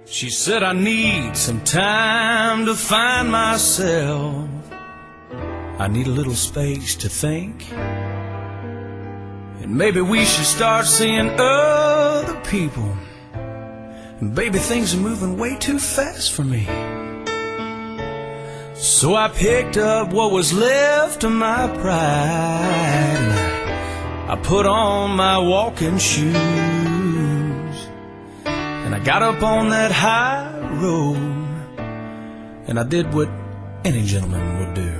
She said I need some time to find myself. I need a little space to think. And maybe we should start seeing other people. And baby, things are moving way too fast for me. So I picked up what was left of my pride. I put on my walking shoes. And I got up on that high road. And I did what any gentleman would do.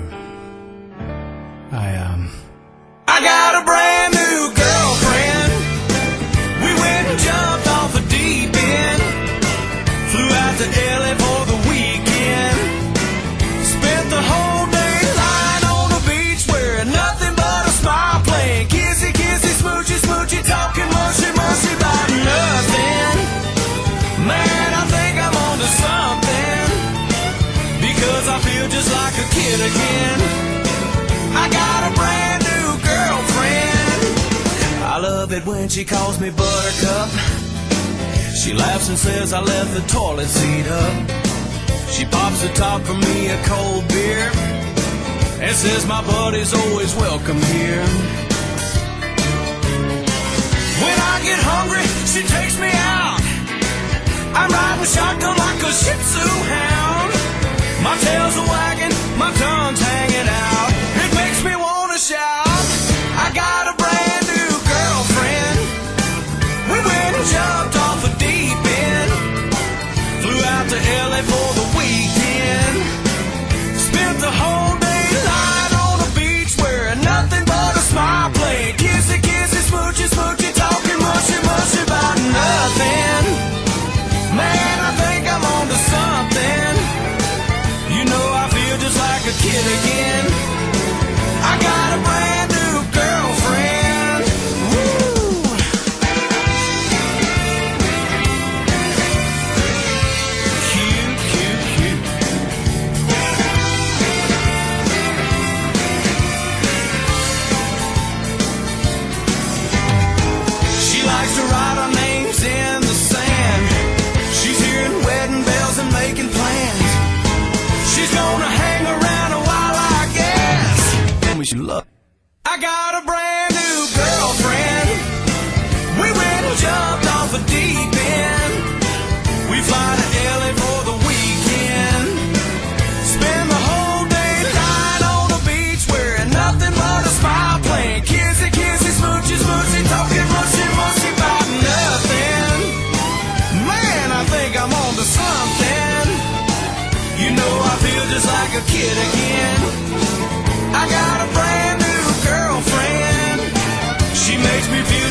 I got a brand new girlfriend. We went and jumped off the deep end. Flew out to LA for the weekend. Spent the whole day lying on the beach, wearing nothing but a smile, playing kissy, kissy, smoochy, smoochy, talking mushy, mushy about nothing. Man, I think I'm onto something, because I feel just like a kid again. I got a brand new girlfriend. I love it when she calls me Buttercup. She laughs and says I left the toilet seat up. She pops the top for me a cold beer and says my buddy's always welcome here. When I get hungry, she takes me out. I'm riding shotgun like a Shih Tzu hound. My tail's a wagging, my tongue's hanging out. It makes me wanna shout. I got a brand new girlfriend. We went and jumped off the deep end. Flew out to LA for the weekend. Spent the whole day lying on the beach, wearing nothing but a smile, playing kissy, kissy, smoochy, smoochy, talking mushy, mushy about nothing. Man, I think I'm onto something. You know I feel just like a kid again. I got a brand new girlfriend. Woo! Cute, cute, cute. She likes to write our names in the sand. She's hearing wedding bells and making plans. She's gonna hang around a while, I guess. Tell me she love. I got a brand new girlfriend. We went and jumped off a deep end. We fly to LA for the weekend. Spend the whole day lying on the beach, wearing nothing but a smile, playing kissy, kissy, smoochy, smoochy, talking mushy, mushy about nothing. Man, I think I'm onto something. You know I feel just like a kid again. I got a brand new girlfriend. She makes me feel